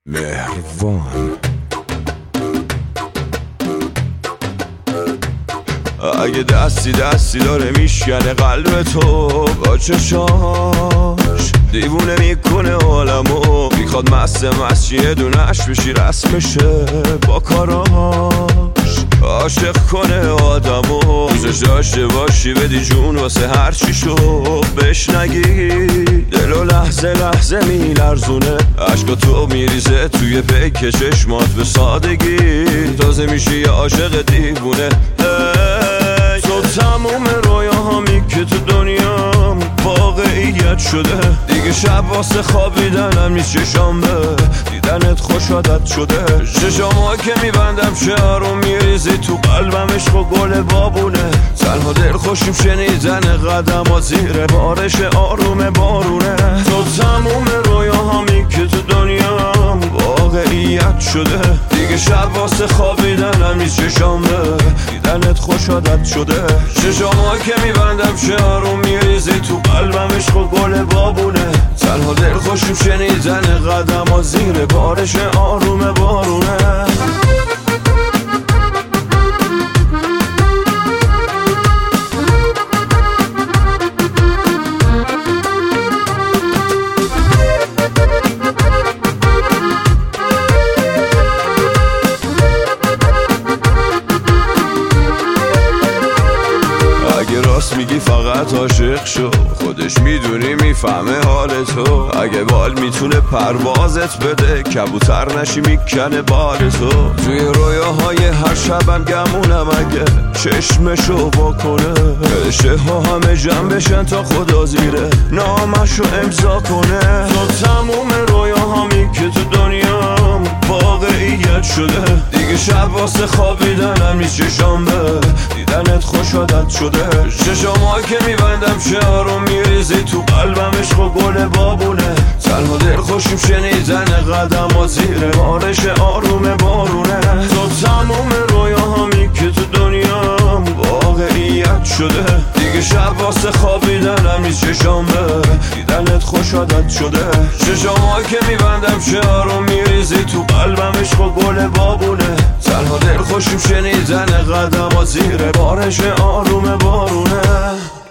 مهربان. اگه دستی داره میشکنه قلب تو با چشاش، دیوونه میکنه عالمو، میخواد مست یه دونش بشی رسمشه با کاراش، عاشق کنه آدمو، دوستش داشته باشی بدی جون واسه هر چی شو بهش نگی، دلو لحظه میلرزونه، عشقا تو میریزه توی پیک چشمات به سادگی، تازه میشی یه عاشق دیوونه. تو تموم رویاهامی که تو دنیام واقعیت شده، دیگه شب واسه خوابیدنم نیست، چشام به دیدنت خوش عادت شده، چشام‌ها که میبندم شعرو میریزی تو قلبم، عشق و گل بابونه، تنها دل خوشیم شنیدن قدم زیر بارش آروم بارونه. تو تموم رویاهامی که تو دنیام واقعیت شده، دیگه شب واسه خوابیدنم نیست، چشام به دیدنت خوش عادت شده، چشام‌ها که میبندم شعرو میریزی تو قلبم، عشق و گل بابونه، تنها دل خوشیم شنیدن قدم زیر بارش آروم بارونه. راست میگی فقط عاشق شو، خودش میدونی میفهمه حال تو، اگه بال میتونه پروازت بده، کبوتر نشی میکنه بال تو، توی رویاهای هر شبم گمونم اگه چشمشو واکنه، عشق ها همه جمع بشن تا خدا زیره نامشو امضا کنه. تو تموم رویاهامی که تو دنیام واقعیت شده، دیگه شب واسه خوابیدنم نیست، چشام به دیدنت خوش عادت شده، چشام‌ها که میبندم شعرو میریزی تو قلبم، عشق و گل بابونه، تنها دل خوشیم شنیدن قدم زیر بارش آروم بارونه. تو تموم رویاهامی که تو دنیام واقعیت شده، دیگه شب واسه خوابیدنم نیست، چشام به دیدنت خوش عادت شده، چشام‌ها که میبندم شعرو میریزی تو قلبم، عشق و گل بابونه، تنها دل خوشیم شنیدن قدم زیر بارش آروم بارونه.